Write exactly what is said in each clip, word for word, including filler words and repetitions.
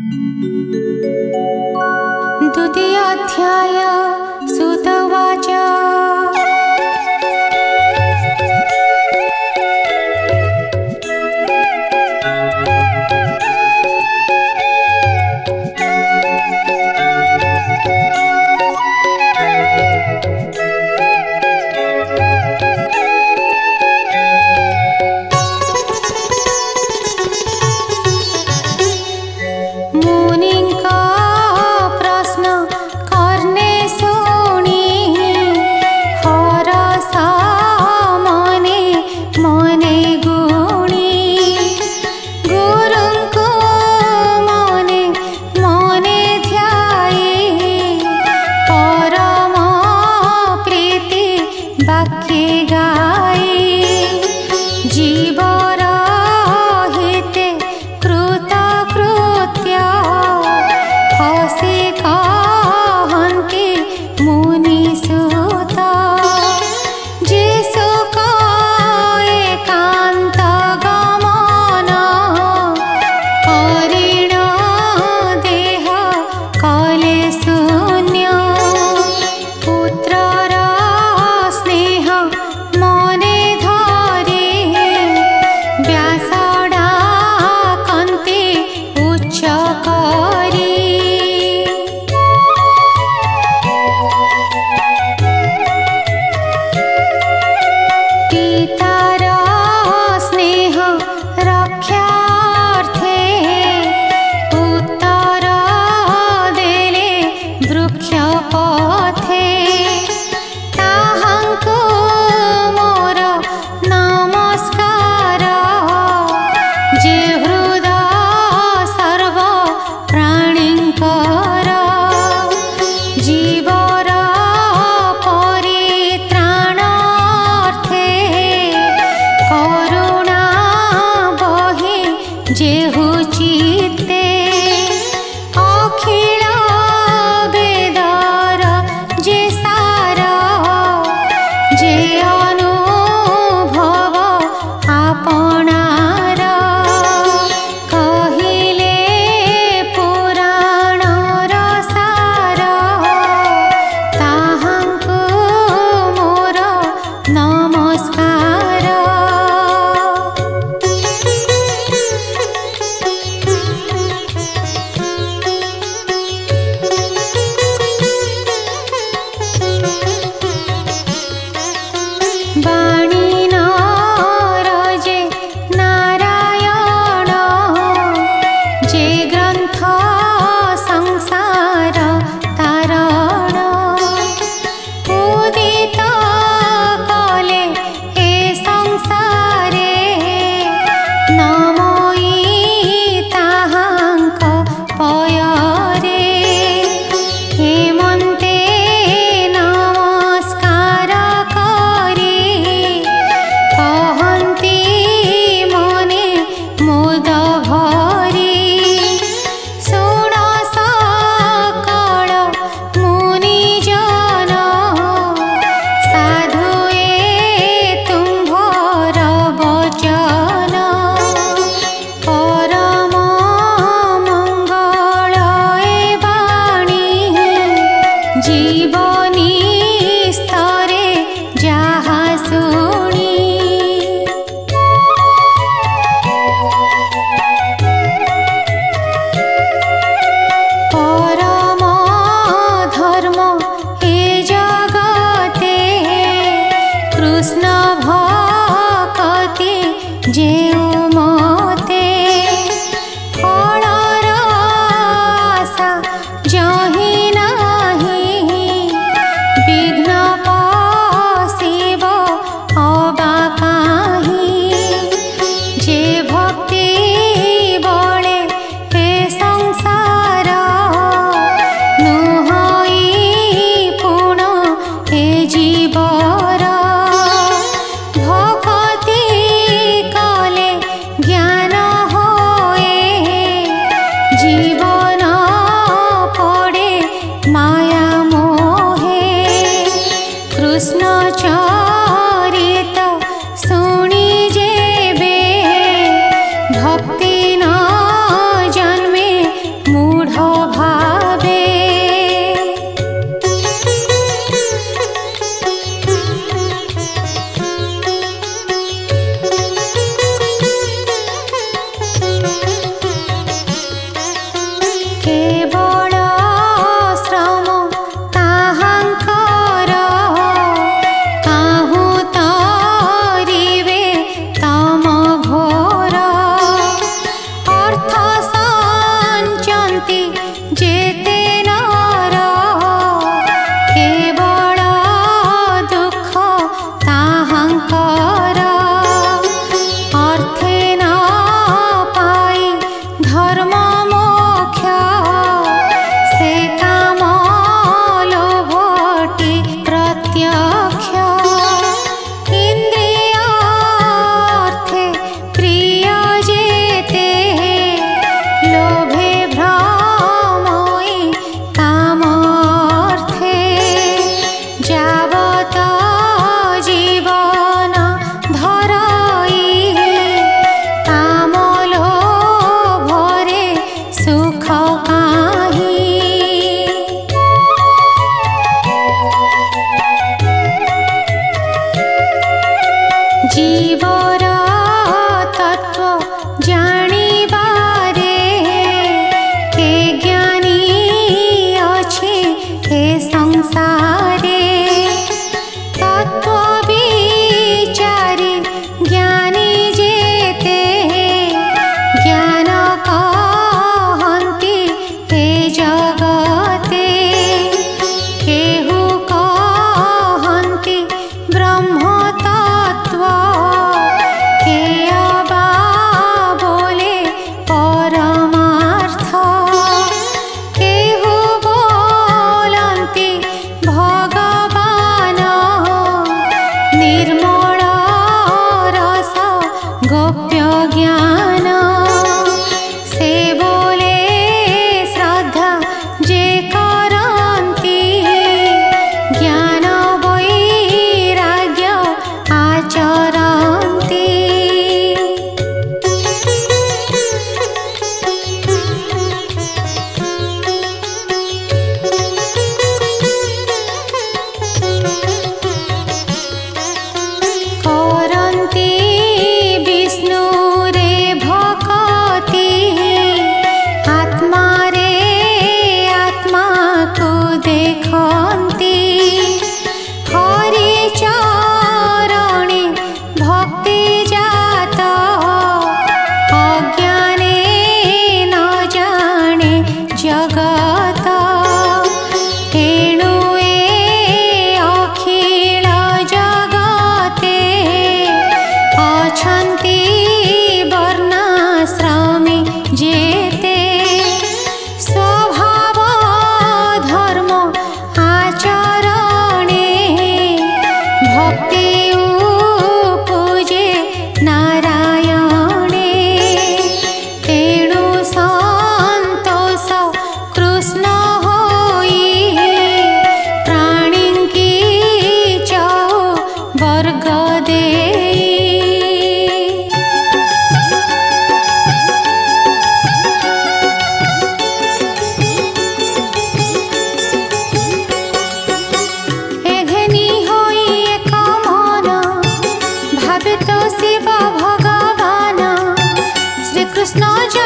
द्वितीय अध्याय सुत उवाच।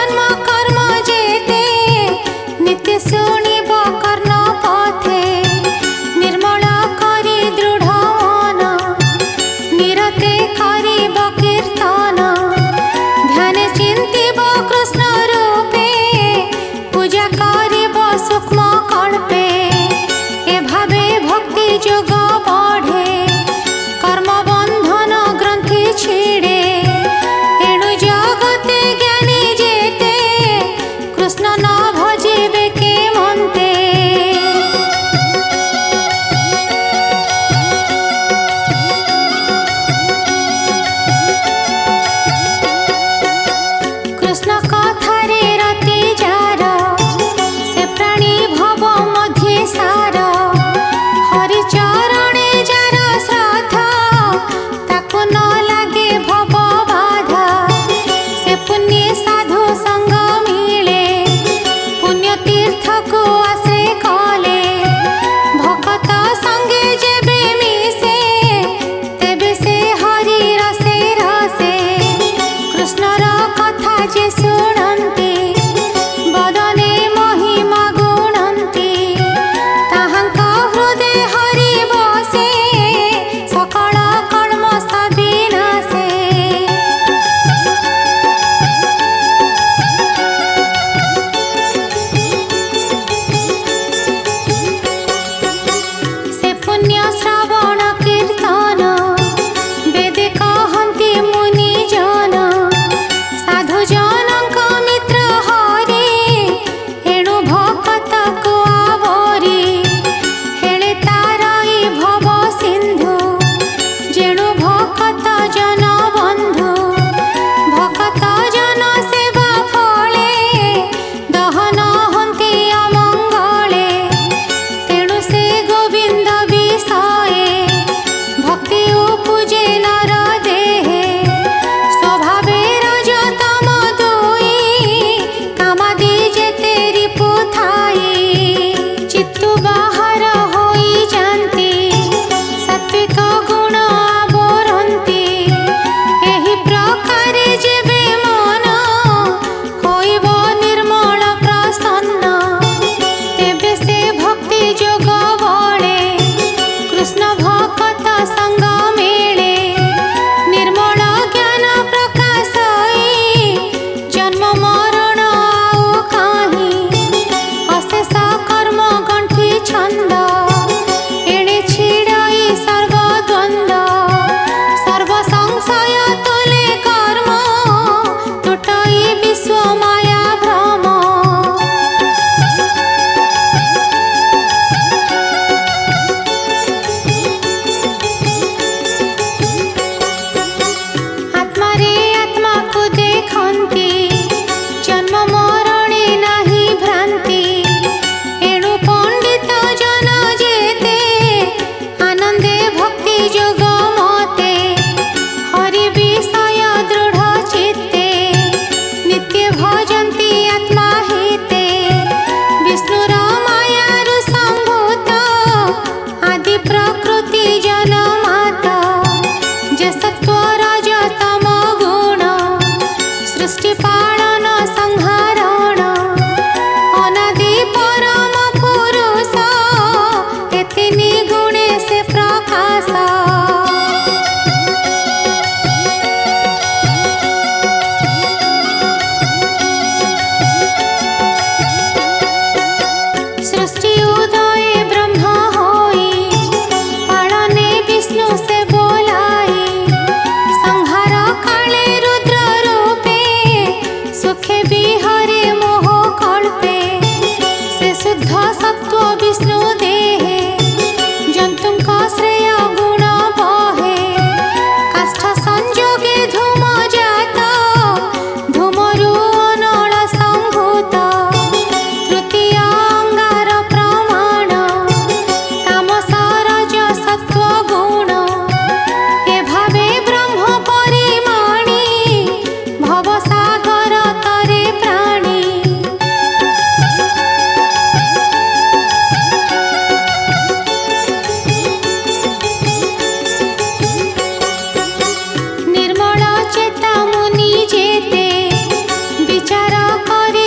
जन्म कर्म जेते नित्य शुणिब कर्ण पथे निर्मल करी दृढ़ मन निरते करिब कीर्तन ध्यान चिंतिब कृष्ण रूपे पूजा करिब सूक्ष्म कल्पे ए भावे भक्ति जोग बढ़े कर्म बंधन ग्रंथि छिड़े एणु जगते ज्ञानी जेते कृष्ण न भजिबे के मनते कृष्ण कथारे रति जार से प्राणी भव मध्ये सार हरिचरणे जार श्रद्धा ताको न लागे भव बाधा से पुण्य साधु संग मिले पुण्य तीर्थ को आश्रय कले भक्त संगे जेबे मिसे तेबे से हरि रसे रसे कृष्णर कथा जे शुणन्ति बदने महिमा गुणन्ति ताहांक हृदय हरि बसे सकल कर्म विनाशे से पुण्य श्रवण कीर्तन वेदे कहन्ति मुनि जन साधु जनक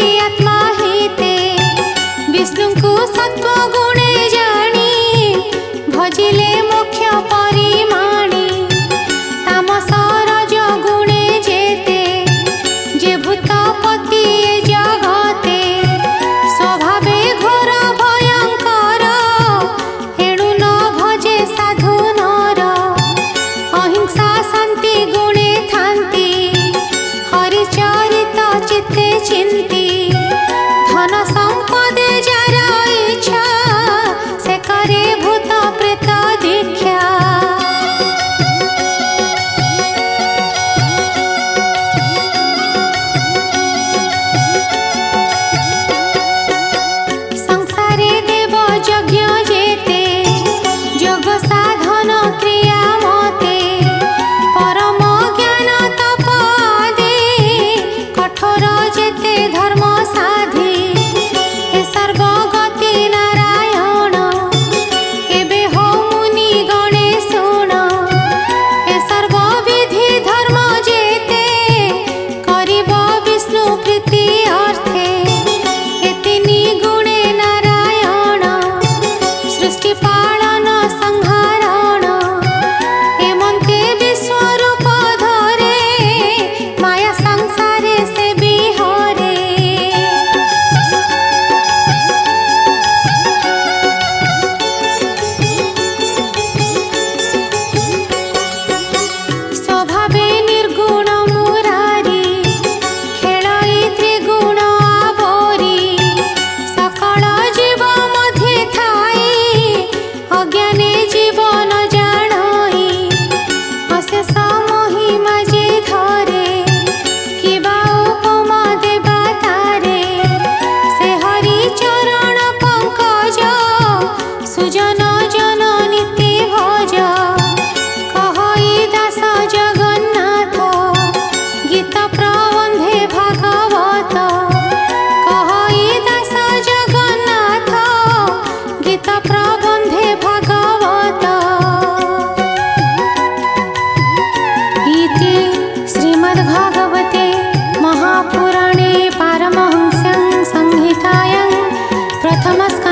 आत्मा हिते विष्णु को सत्व गुणे जानी भजिले मोक्ष परिमाणी तामस रज गुणे जेते जे भूतपति ए जगते स्वभावे घोर भयंकर एणु न भजे साधु नर अहिंसा शांति गुणे थांती हरिचरित चित्ते चिंती धन संपदे जार इच्छा से करे भूत प्रेत दीक्षा संसारे देव यज्ञ जेते योग साधन क्रिया मते परम ज्ञान तप आदि कठोर जेते धर्म साधी हे सर्वगति नारायण एबे हो मुनि गणे शुण हे सर्व विधि धर्म जेते करिब विष्णु प्रीति अर्थे हे तिनि गुणे नारायण सृष्टि पालन संहारण हेमंते विश्वरूप धरे माया संसारे से बिहरे स्वभावे निर्गुण मुरारी खेलई त्रिगुण आवरी सकल जीव मध्ये थाई अज्ञाने जीवन जाणई अशेष महिमा जे धरे किबा उपमा देबा तारे से हरि चरण पंकज सुजन जन नीति भज कहई दास जगन्नाथ गीत प्रबंधे भागवत कहई दास जगन्नाथ गीत प्रबंधे भागवत इति श्रीमद्भागवते महापुराणे पारमहंस्यां संहितायां प्रथम